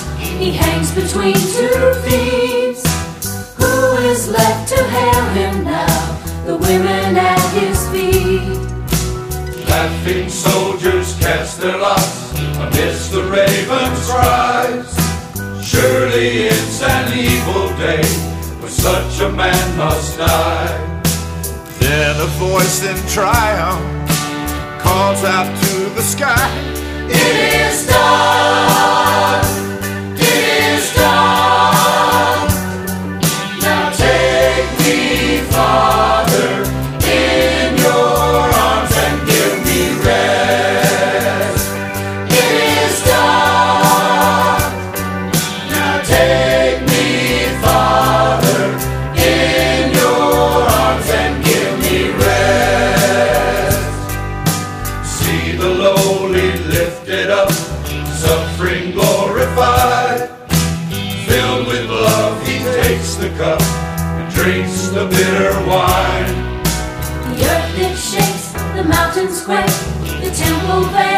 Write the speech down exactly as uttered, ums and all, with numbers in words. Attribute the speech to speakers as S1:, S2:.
S1: He hangs between two thieves. Who is left to hail him now? The women at his feet.
S2: Laughing soldiers cast their lots amidst the ravens' cries. Surely it's an evil day when such a man must die.
S3: Then a voice in triumph calls out to the sky,
S1: It is done! It is done! Now take me, Father, in your arms and give me rest. It is done! Now take me, Father, in your arms and give me rest. See the lowly lifted up, suffering glorified. Filled with love, he takes the cup and drinks the bitter wine. The earth it shakes, the mountains quake, the temple veils.